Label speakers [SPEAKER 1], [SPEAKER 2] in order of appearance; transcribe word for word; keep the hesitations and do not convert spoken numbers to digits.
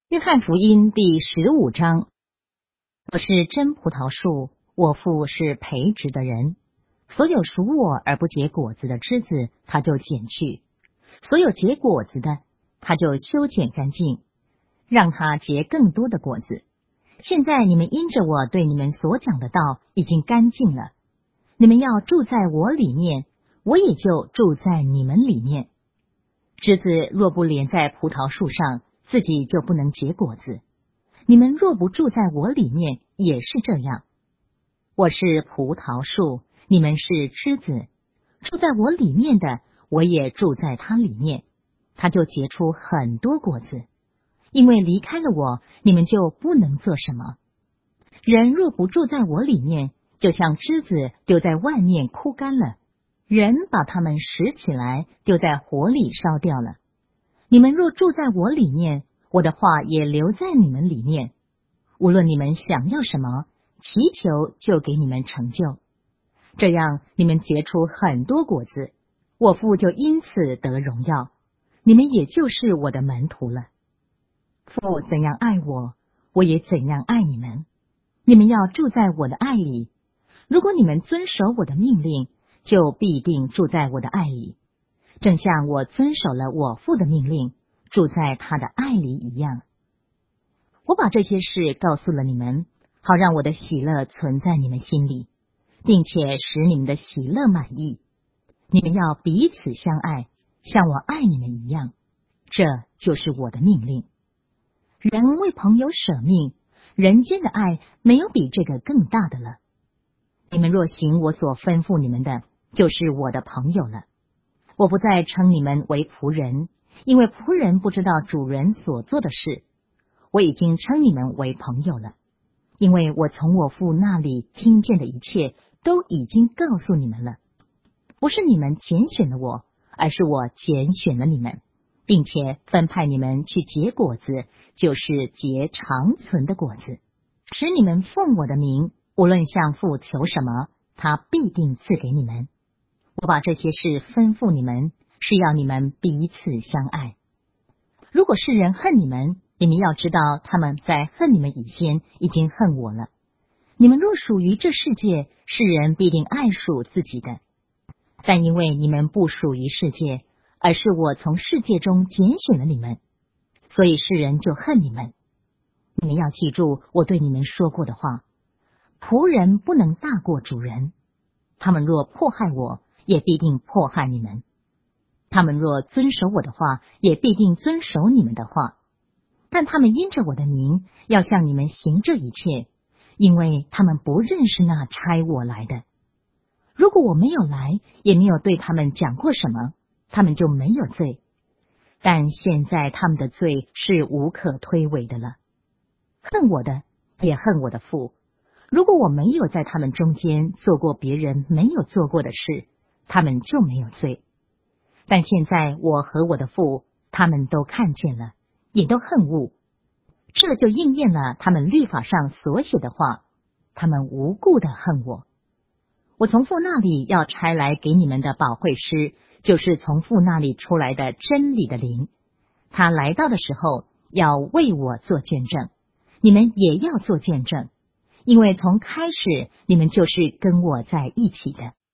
[SPEAKER 1] 约翰福音第十五章。我是真葡萄树，我父是培植的人。所有属我而不结果子的枝子，他就剪去；所有结果子的，他就修剪干净，让它结更多的果子。现在你们因着我对你们所讲的道已经干净了。你们要住在我里面，我也就住在你们里面。枝子若不连在葡萄树上，自己就不能结果子。你们若不住在我里面，也是这样。我是葡萄树，你们是枝子。住在我里面的，我也住在他里面，他就结出很多果子。因为离开了我，你们就不能做什么。人若不住在我里面，就像枝子丢在外面枯干了，人把它们拾起来，丢在火里烧掉了。你们若住在我里面，我的话也留在你们里面。无论你们想要什么，祈求就给你们成就。这样你们结出很多果子，我父就因此得荣耀，你们也就是我的门徒了。父怎样爱我，我也怎样爱你们。你们要住在我的爱里。如果你们遵守我的命令，就必定住在我的爱里，正像我遵守了我父的命令，住在他的爱里一样。我把这些事告诉了你们，好让我的喜乐存在你们心里，并且使你们的喜乐满意。你们要彼此相爱，像我爱你们一样，这就是我的命令。人为朋友舍命，人间的爱没有比这个更大的了。你们若行我所吩咐你们的，就是我的朋友了。我不再称你们为仆人，因为仆人不知道主人所做的事。我已经称你们为朋友了，因为我从我父那里听见的一切都已经告诉你们了。不是你们拣选了我，而是我拣选了你们，并且分派你们去结果子，就是结长存的果子，使你们奉我的名，无论向父求什么，他必定赐给你们。我把这些事吩咐你们，是要你们彼此相爱。如果世人恨你们，你们要知道他们在恨你们以前已经恨我了。你们若属于这世界，世人必定爱属自己的。但因为你们不属于世界，而是我从世界中拣选了你们，所以世人就恨你们。你们要记住我对你们说过的话，仆人不能大过主人。他们若迫害我，也必定迫害你们。他们若遵守我的话，也必定遵守你们的话。但他们因着我的名，要向你们行这一切，因为他们不认识那差我来的。如果我没有来，也没有对他们讲过什么，他们就没有罪。但现在他们的罪是无可推诿的了。恨我的，也恨我的父。如果我没有在他们中间做过别人没有做过的事，他们就没有罪。但现在我和我的父，他们都看见了，也都恨恶。这就应验了他们律法上所写的话，他们无故的恨我。我从父那里要差来给你们的保惠师，就是从父那里出来的真理的灵。他来到的时候，要为我做见证，你们也要做见证，因为从开始你们就是跟我在一起的。